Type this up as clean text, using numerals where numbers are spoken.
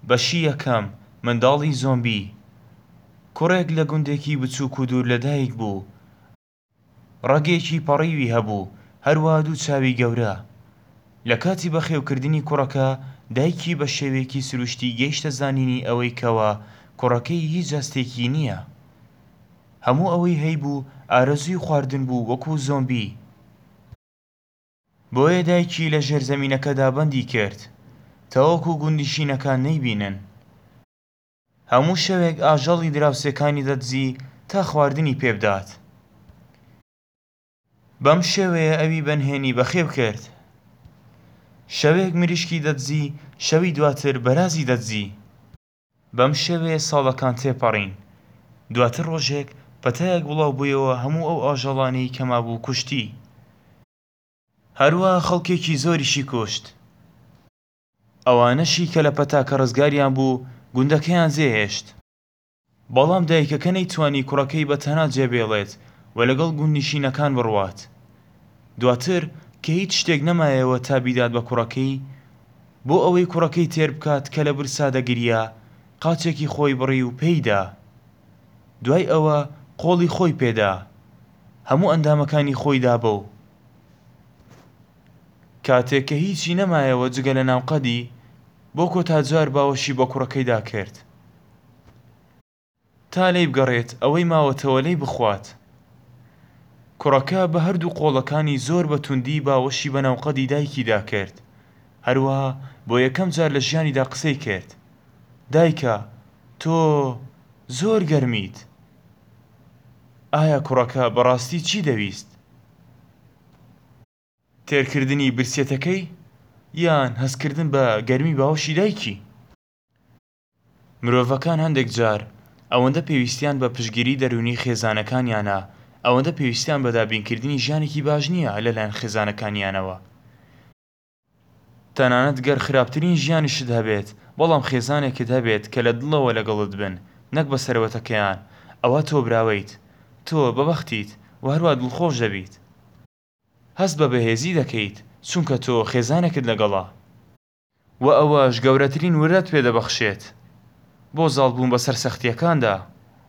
بەشی یەکەم منداڵی زۆمبی. کوڕێک لە گوندێکی بچووک و دوور لەدایک بوو. ڕەگێکی پەڕیوی هەبوو، هەروەها دوو چاوی گەورە. لە کاتی بەخێوکردنی کوڕەکە، دایکی بە شێوەیەکی سروشتی گەیشتە زانینی ئەوەی کەوا کوڕەکەی هیچ هەستێکی نییە. هەموو ئەوەی هەیبوو ئارەزووی خواردن بوو وەکو زۆمبی. بۆیە دایکی لە ژێر زەمینەکەدا بەندی کرد تاوەکو گوندیشینەکان نەیبینن. هەموو شەوێک ئاژەڵی دراوسێکانی دەدزی تا خواردنی پێبدات. بەم شێوەیە ئەوی بەنهێنی بەخێو کرد. شەوێک مریشکی دەدزی، شەوی دواتر بەرازی دەدزی. بەم شێوەیە ساڵەکان تێپەڕین. دواتر ڕۆژێک پەتایەک بڵاو بوویەوە هەموو ئەو ئاژەڵانەی کە مابوو کوشتی. هەروەها خەڵکێکی زۆریشی کوشت. ئەوانەشی کە لە پەتاکە ڕزگاریان بوو گوندەکەیان جێهێشت. بەڵام دایکەکە نەیتوانی کوڕەکەی بەتەنها جێبێڵێت و لەگەڵ گوندنشینەکان بڕوات. دواتر کە هیچ شتێک نەمایەوە تا بیدات بە کوڕەکەی، بۆ ئەوەی کوڕەکەی تێر بکات کە لە برسا دەگریا، قاچێکی خۆی بڕی و پێیدا. دوای ئەوە قۆڵی خۆی پێدا، هەموو ئەندامەکانی خۆی دابە و کاتێک کە هیچی نەمایەوە جگە لە ناوقەدی، بۆ کۆتاجار باوەشی بە کوڕەکەیدا کرد تا لێی بگەڕێت ئەوەی ماوەتەوە لێی بخوات. کوڕەکە بە هەردوو قۆڵەکانی زۆر بە توندی باوەشی بە ناوقەدی دایکیدا کرد. هەروەها بۆ یەکەم جار لە ژیانیدا قسەی کرد: دایکە، تۆ زۆر گەرمیت. ئایا کوڕەکە بەڕاستی چی دەویست؟ تێرکردنی برسێتەکەی یان هەستکردن بە گەرمی باوەشی دایکی؟ مرۆڤەکان هەندێک جار ئەوەندە پێویستیان بە پشتگیری دەرونی خێزانەکانیانە، ئەوەندە پێویستیان بە دابینکردنی ژیانێکی باش نییە لەلایەن خێزانەکانیانەوە. تەنانەت گەر خراپترین ژیانیشت هەبێت، بەڵام خێزانێکت هەبێت کە لە دڵەوە لەگەڵت بن، نەک بە سەرەوەتەکەیان، ئەوە تۆ براوەیت، تۆ بەبەختیت و هەروە دڵخۆش دەبیت. هەست بە بەهێزی دەکەیت چونکە تۆ خێزانێکت لەگەڵا، و ئەوەش گەورەترین وردەت پێدەبەخشێت بۆ زاڵبوون بە سەرسەختییەکاندا.